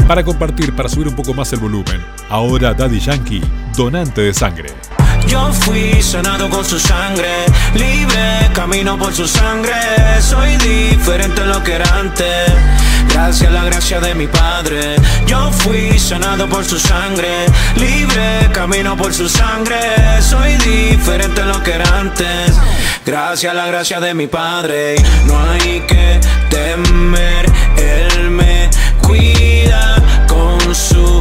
Para compartir, para subir un poco más el volumen. Ahora Daddy Yankee, donante de sangre. Yo fui sanado con su sangre, libre, camino por su sangre. Soy diferente a lo que era antes, gracias a la gracia de mi Padre. Yo fui sanado por su sangre, libre, camino por su sangre. Soy diferente a lo que era antes, gracias a la gracia de mi Padre. No hay que temer, Él me cuida, con su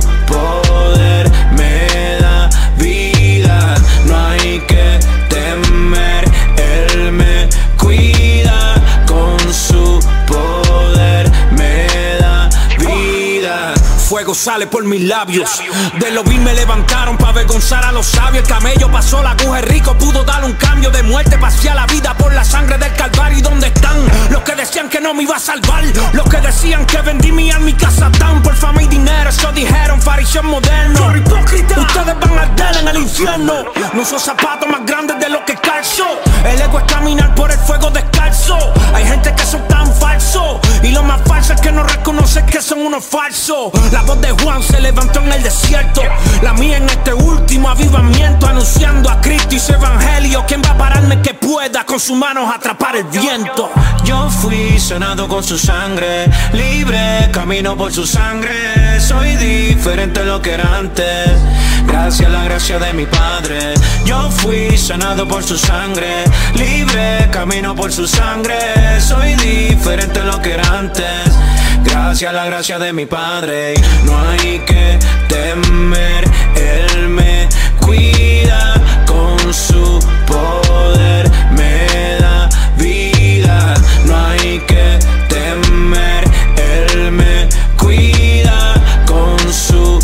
poder me da vida. No hay que temer, Él me cuida, con su poder me da vida. Fuego sale por mis labios, de lo vil me levantaron para avergonzar a los sabios. El camello pasó la aguja, el rico pudo dar un cambio de muerte. Pasé a la vida por la sangre del Calvario. ¿Y dónde están los que decían que no me iba a salvar? Los que decían que vendí mi alma y casa tan por fama y dinero. Eso dijeron, fariseos modernos. Ustedes van a arder en el infierno. No uso zapatos más grandes de lo que calzo. El ego es caminar por el fuego descalzo. Hay gente que son tan falsos, y lo más falso es que no reconocen que son unos falsos. La voz de Juan se levantó en el desierto, la mía en este último avivamiento, anunciando a Cristo y su evangelio. ¿Quién va a pararme que pueda con sus manos atrapar el viento? Yo fui sanado con su sangre, libre, camino por su sangre. Soy diferente a lo que era antes, gracias a la gracia de mi Padre. Yo fui sanado por su sangre, libre, camino por su sangre. Soy diferente a lo que era antes, gracias a la gracia de mi Padre. No hay que temer, Él me cuida, con su poder me da vida. No hay que temer, Él me cuida, con su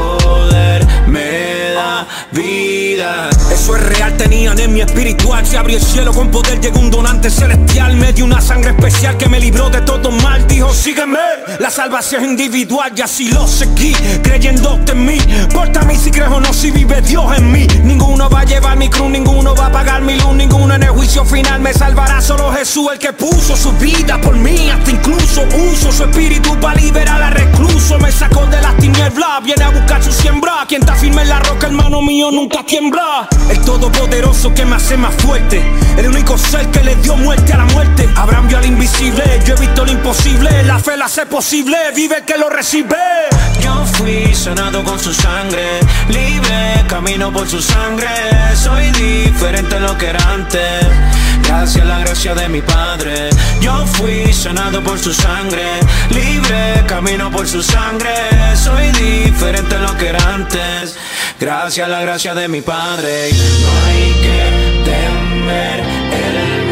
poder me da vida. Eso es real, tenía anemia espiritual. Se abrió el cielo con poder, llegó un donante celestial. Me dio una sangre especial que me libró de todo mal. Dijo, sígueme, la salvación es individual. Y así lo seguí, creyendo en mí. Por mí si crees o no, si vive Dios en mí. Ninguno va a llevar mi cruz, ninguno va a pagar mi luz. Ninguno en el juicio final me salvará, solo Jesús, el que puso su vida por mí. Hasta incluso uso su espíritu para liberar al recluso. Me sacó de las tinieblas, viene a buscar su siembra. Quien está firme en la roca, hermano mío, nunca tiembla. El todopoderoso que me hace más fuerte, el único ser que le dio muerte a la muerte. Abraham vio al invisible, yo he visto lo imposible. La fe la hace posible, vive el que lo recibe. Yo fui sanado con su sangre, libre, camino por su sangre. Soy diferente a lo que era antes, gracias a la gracia de mi Padre. Yo fui sanado por su sangre, libre, camino por su sangre. Soy diferente a lo que era antes, gracias a la gracia de mi Padre. No hay que temer, Él